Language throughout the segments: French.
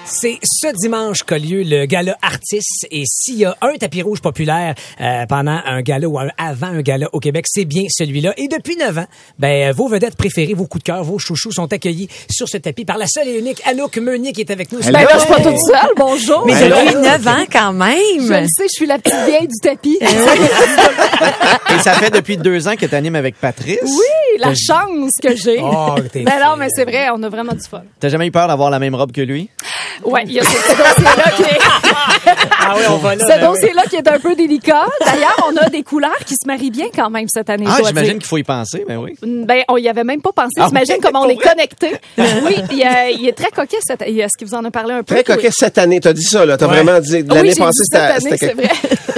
C'est ce dimanche qu'a lieu le gala Artistes. Et s'il y a un tapis rouge populaire pendant un gala ou avant un gala au Québec, c'est bien celui-là. Et depuis 9 ans, vos vedettes préférées, vos coups de cœur, vos chouchous sont accueillis sur ce tapis par la seule et unique Anouk Meunier qui est avec nous. Ben là, je suis pas toute seule. Bonjour. Mais depuis 9 ans quand même. Je le sais, je suis la petite vieille du tapis. Et ça fait depuis 2 ans que tu animes avec Patrice. Oui, la chance que j'ai. Oh, t'es Ben non, mais c'est vrai, on a vraiment du fun. T'as jamais eu peur d'avoir la même robe que lui? Ouais, il y a ce dossier-là qui est... Ah oui, on va là. Ce dossier-là qui est un peu délicat. D'ailleurs, on a des couleurs qui se marient bien quand même cette année. Ah, je dois j'imagine dire. qu'il faut y penser, ben oui. Ben, on y avait même pas pensé. Ah, T'imagines oui, comment on pour est vrai? connectés. Oui, il est très coquet cette année. Est-ce qu'il vous en a parlé un peu? Très coquet cette année. T'as dit ça, là. T'as Ouais. vraiment dit, l'année Oui, j'ai passée, dit cette année, c'était c'est vrai.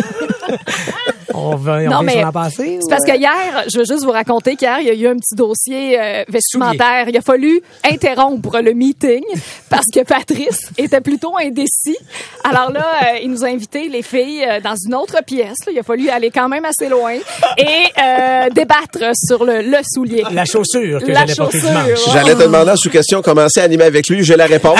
On va Non, mais s'en passer. c'est parce que hier, je veux juste vous raconter qu'hier, il y a eu un petit dossier vestimentaire. Il a fallu interrompre le meeting parce que Patrice était plutôt indécis. Alors là, il nous a invités, les filles, dans une autre pièce. Là. Il a fallu aller quand même assez loin et débattre sur le soulier. La chaussure que La j'allais porter chaussure, dimanche. ouais. J'allais te demander en sous-question comment c'est animer avec lui. J'ai la réponse.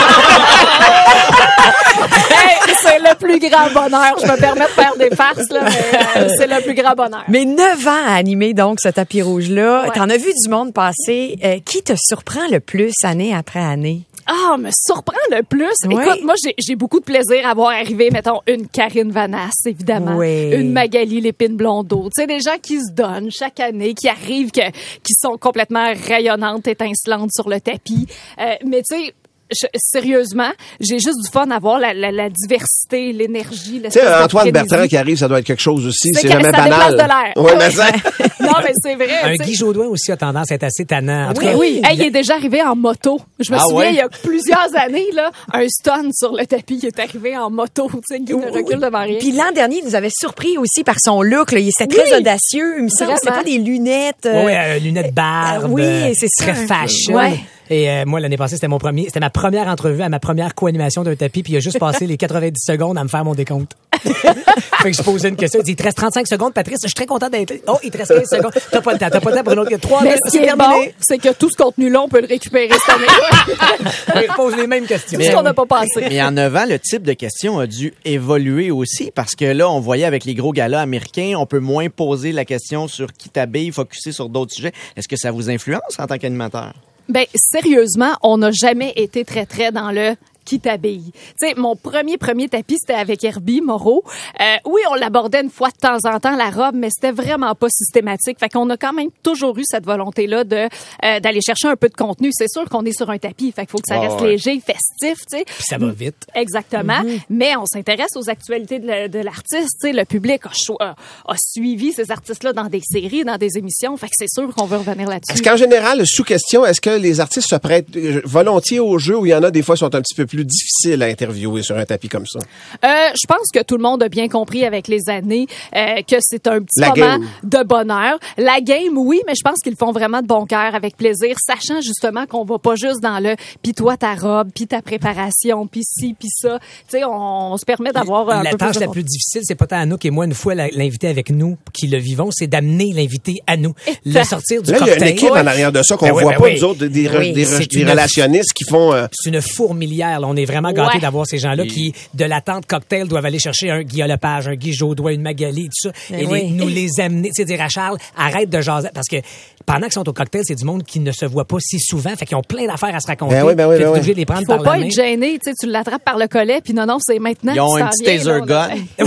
Hey, c'est le plus grand bonheur. Je me permets de faire des farces, là, mais c'est le plus grand bonheur. Mais 9 ans à animer donc ce tapis rouge-là. Ouais. T'en as vu du monde passer. Qui te surprend le plus année après année? Ah, me surprend le plus. Oui. Écoute, moi, j'ai beaucoup de plaisir à voir arriver, mettons, une Karine Vanasse, évidemment. Oui. Une Magali Lépine-Blondeau. Tu sais, des gens qui se donnent chaque année, qui arrivent, qui sont complètement rayonnantes, étincelantes sur le tapis. Mais tu sais, sérieusement, j'ai juste du fun à voir la diversité, l'énergie. Tu sais, Antoine Bertrand qui arrive, ça doit être quelque chose aussi. C'est que jamais ça déplace banal. de l'air. Oui, mais ça. Non, mais c'est vrai. Un tu sais. Guy Jodoin aussi a tendance à être assez tannant. En tout Oui, cas, oui. Hey, il est déjà arrivé en moto. Je me Ah souviens, ouais? il y a plusieurs années, là, un stun sur le tapis, il est arrivé en moto. Tu sais, Guy ne recule devant rien. Puis l'an dernier, il nous avait surpris aussi par son look. Là. Il était très Oui. audacieux. Il me semble que c'était Vraiment. pas des lunettes. lunettes barbe. oui, c'est ça. Très fashion. Ouais. Et moi, l'année passée, c'était ma première entrevue à ma première co-animation d'un tapis, puis il a juste passé les 90 secondes à me faire mon décompte. Fait que je posais une question. Il dit, il te reste 35 secondes, Patrice. Je suis très content d'être. Oh, il te reste 15 secondes. T'as pas le temps pour une autre. 3 Mais minutes, ce qui c'est est bon, terminé. c'est que tout ce contenu-là, on peut le récupérer cette année. Il repose les mêmes questions. Tout ce qu'on n'a pas passé. Mais en 9 ans, le type de question a dû évoluer aussi parce que là, on voyait avec les gros galas américains, on peut moins poser la question sur qui t'habille, focuser sur d'autres sujets. Est-ce que ça vous influence en tant qu'animateur? Ben, sérieusement, on n'a jamais été très dans le qui t'habille. Tu sais, mon premier tapis, c'était avec Herbie Moreau. Oui, on l'abordait une fois de temps en temps, la robe, mais c'était vraiment pas systématique. Fait qu'on a quand même toujours eu cette volonté-là d'aller chercher un peu de contenu. C'est sûr qu'on est sur un tapis, fait qu'il faut que ça reste léger, festif, tu sais. Puis ça va vite. Exactement. Mais on s'intéresse aux actualités de l'artiste. Tu sais, le public a suivi ces artistes-là dans des séries, dans des émissions. Fait que c'est sûr qu'on veut revenir là-dessus. Est-ce qu'en général, sous question, est-ce que les artistes se prêtent volontiers au jeu ou il y en a des fois qui sont un petit peu plus difficiles à interviewer sur un tapis comme ça? Je pense que tout le monde a bien compris avec les années que c'est un petit La moment game. de bonheur. La game, oui, mais je pense qu'ils le font vraiment de bon cœur, avec plaisir, sachant justement qu'on va pas juste dans le puis toi ta robe, puis ta préparation, puis ci, puis ça. Tu sais, on se permet d'avoir un La peu tâche plus la de plus difficile, c'est pas tant Anouk et moi, une fois l'invité avec nous, qui le vivons, c'est d'amener l'invité à nous. Le sortir du Là, il y a cocktail. une équipe en arrière de ça qu'on Ben oui, voit ben pas, oui. nous autres, des c'est des une- relationnistes qui font... C'est une fourmilière. Là. On est vraiment gâtés Ouais. d'avoir ces gens-là qui, de l'attente cocktail, doivent aller chercher un Guy Lepage, un Guy Jodoin, une Magali, tout ça, et oui. nous les amener. Tu sais, dire à Charles, arrête de jaser. Parce que pendant qu'ils sont au cocktail, c'est du monde qui ne se voit pas si souvent. Fait qu'ils ont plein d'affaires à se raconter. Ben oui, ben oui, Puis ben t'es oui. obligé de les prendre Faut par pas la main. être gêné, tu sais, tu l'attrapes par le collet, puis non, c'est maintenant. Ils ont qu'il un s'en petit vient, taser là, gun.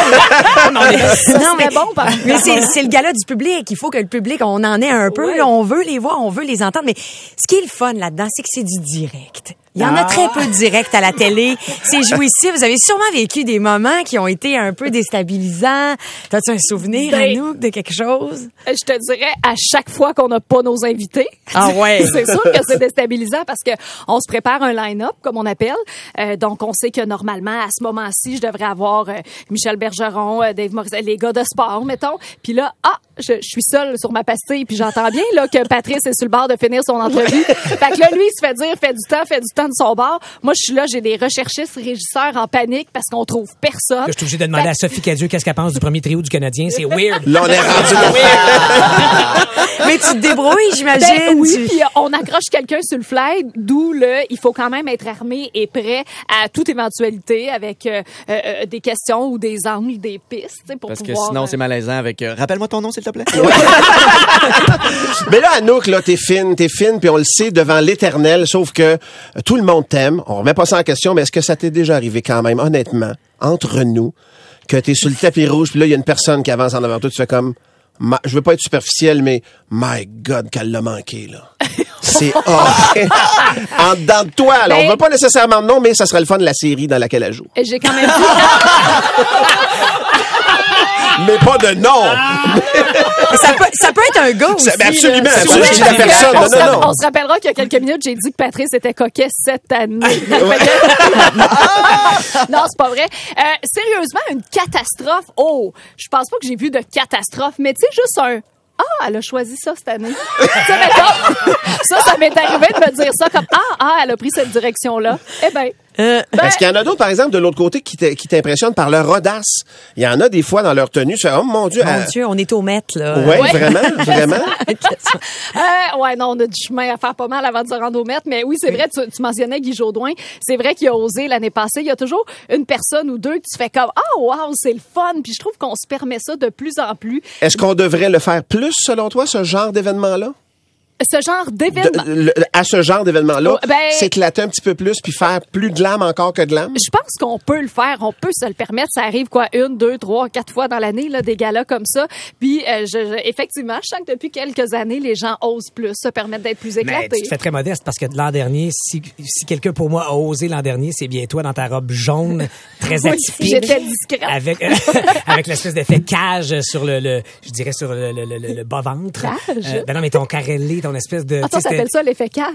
Non, mais bon, par exemple. mais c'est le gala du public. Il faut que le public, on en ait un peu. Ouais. Là, on veut les voir, on veut les entendre. Mais ce qui est le fun là-dedans, c'est que c'est du direct. Il y en a très peu de direct à la télé. C'est jouissif. Vous avez sûrement vécu des moments qui ont été un peu déstabilisants. T'as-tu un souvenir, Ben, Anouk, de quelque chose? Je te dirais, à chaque fois qu'on n'a pas nos invités, Ah ouais. c'est sûr que c'est déstabilisant parce que on se prépare un line-up, comme on appelle. Donc, on sait que normalement, à ce moment-ci, je devrais avoir Michel Bergeron, Dave Morissette, les gars de sport, mettons. Puis là, je suis seule sur ma pastille, puis j'entends bien là que Patrice est sur le bord de finir son entrevue. Fait que là, lui, il se fait dire, fais du temps, gens de son bord. Moi, je suis là, j'ai des recherchistes, régisseurs en panique parce qu'on trouve personne. Là, je suis obligé de demander à Sophie Cadieux qu'est-ce qu'elle pense du premier trio du Canadien. C'est weird. Là, on est rendu là. Mais tu te débrouilles, j'imagine. Ben oui, puis on accroche quelqu'un sur le fly, d'où il faut quand même être armé et prêt à toute éventualité avec des questions ou des angles, des pistes pour Parce que pouvoir... sinon, c'est malaisant avec... rappelle-moi ton nom, s'il te plaît. Mais là, Anouk, là, t'es fine, puis on le sait devant l'Éternel, sauf que tout le monde t'aime. On remet pas ça en question, mais est-ce que ça t'est déjà arrivé quand même, honnêtement, entre nous, que t'es sur le tapis rouge, puis là, il y a une personne qui avance en avant de toi, tu fais comme... je veux pas être superficiel, mais my God, qu'elle l'a manqué, là. C'est horrible. En dedans de toi, là. On veut pas nécessairement de nom, mais ça serait le fun de la série dans laquelle elle joue. J'ai quand même Mais pas de nom. Ça peut être un gars aussi. Absolument. là. Absolument. Je dis la personne. Non. On se rappellera qu'il y a quelques minutes, j'ai dit que Patrice était coquet cette année. Non, c'est pas vrai. Sérieusement, une catastrophe. Oh, je pense pas que j'ai vu de catastrophe, mais tu sais, juste un... Ah, elle a choisi ça cette année. Ça m'est arrivé de me dire ça comme elle a pris cette direction-là. Eh ben. Est-ce qu'il y en a d'autres, par exemple, de l'autre côté, qui t'impressionnent par leur audace? Il y en a des fois dans leur tenue, tu fais, oh mon Dieu. Mon Dieu, on est au maître, là. Ouais, vraiment. Ouais, non, on a du chemin à faire pas mal avant de se rendre au maître. Mais oui, c'est vrai, tu mentionnais Guy Jodoin. C'est vrai qu'il a osé l'année passée. Il y a toujours une personne ou deux que tu fais comme, wow, c'est le fun. Puis je trouve qu'on se permet ça de plus en plus. Est-ce qu'on devrait le faire plus, selon toi, ce genre d'événement-là? Ce genre d'événement. À ce genre d'événement-là, Ben, s'éclater un petit peu plus puis faire plus glam encore que glam? Je pense qu'on peut le faire, on peut se le permettre. Ça arrive 1, 2, 3, 4 fois dans l'année, là, des galas comme ça. Puis effectivement, je sens que depuis quelques années, les gens osent plus, se permettre d'être plus éclatés. Mais tu te fais très modeste parce que l'an dernier, si quelqu'un pour moi a osé l'an dernier, c'est bien toi dans ta robe jaune, très atypique. J'étais discrète. Avec l'espèce d'effet cage sur le bas-ventre. Cage? Ben non, mais ton carrelé, ton espèce de... Attends, ça s'appelle ça l'effet cage.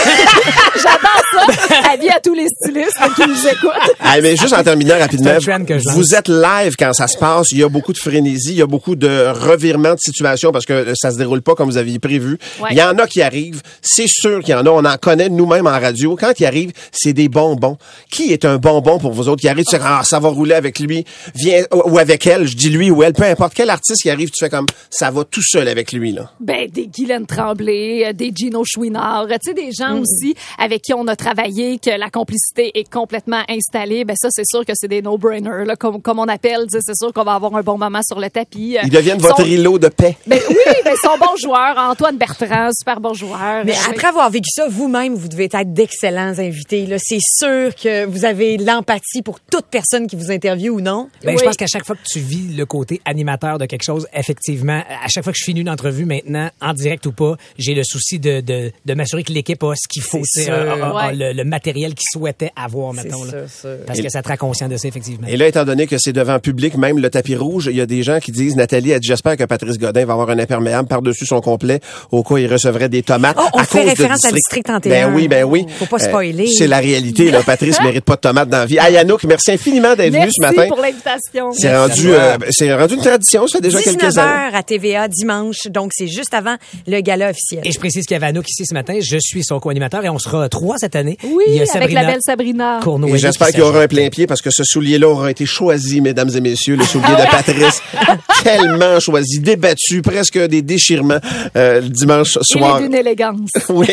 J'adore ça. Avis à tous les stylistes qui nous écoutent. Mais juste en terminant rapidement, C'est un trend que je lance. vous êtes live quand ça se passe. Il y a beaucoup de frénésie, il y a beaucoup de revirements de situation parce que ça se déroule pas comme vous aviez prévu. Ouais. Il y en a qui arrivent. C'est sûr qu'il y en a. On en connaît nous-mêmes en radio. Quand ils arrivent, c'est des bonbons. Qui est un bonbon pour vous autres qui arrive? Tu fais, ça va rouler avec lui. Viens, ou avec elle. Je dis lui ou elle. Peu importe quel artiste qui arrive, tu fais comme, ça va tout seul avec lui, là. Ben, des Guylaine Tremblay, des Gino Chouinard, tu sais, des gens aussi avec qui on a travaillé, que la complicité est complètement installée. Ben, ça, c'est sûr que c'est des no-brainers, là, comme on appelle. C'est sûr qu'on va avoir un bon moment sur le tapis. Ils deviennent votre îlot de paix. Ben oui, ben, ils sont bons joueurs. Antoine Bertrand, super bon joueur. Mais après avoir vécu ça, vous-même, vous devez être d'excellents invités. Là. C'est sûr que vous avez l'empathie pour toute personne qui vous interviewe ou non. Ben, Oui. je pense qu'à chaque fois que tu vis le côté animateur de quelque chose, effectivement, à chaque fois que je finis une entrevue maintenant, en direct ou pas, j'ai le souci de m'assurer que l'équipe a ce qu'il faut, C'est a sûr. le matériel qu'ils souhaitaient avoir, mettons. Là. Parce que ça te rend conscient de ça, effectivement. Et là, étant donné que c'est devant public, même le tapis rouge, il y a des gens qui disent, Nathalie a dit, j'espère que Patrice Godin va avoir un imperméable par-dessus son complet au cas où il recevrait des tomates. Oh, on à fait cause de référence à District 31. Ben oui. Faut pas spoiler. C'est la réalité, là. Patrice mérite pas de tomates dans la vie. Anouk, merci infiniment d'être venu ce matin. Merci pour l'invitation. C'est rendu une tradition, ça fait déjà quelques années. 19h à TVA dimanche, donc c'est juste avant le gala officiel. Et je précise qu'il y avait Anouk ici ce matin. Je suis son co-animateur et on sera 3 cette année. Oui, Il y a avec la belle Sabrina. Cournoyer Et j'espère qu'il y aura un plein pied parce que ce soulier-là aura été choisi, mesdames et messieurs, le soulier de Patrice. Tellement choisi, débattu, presque des déchirements le dimanche soir. Il est d'une élégance. Oui.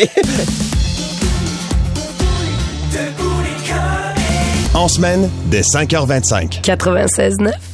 En semaine, dès 5h25. 96.9.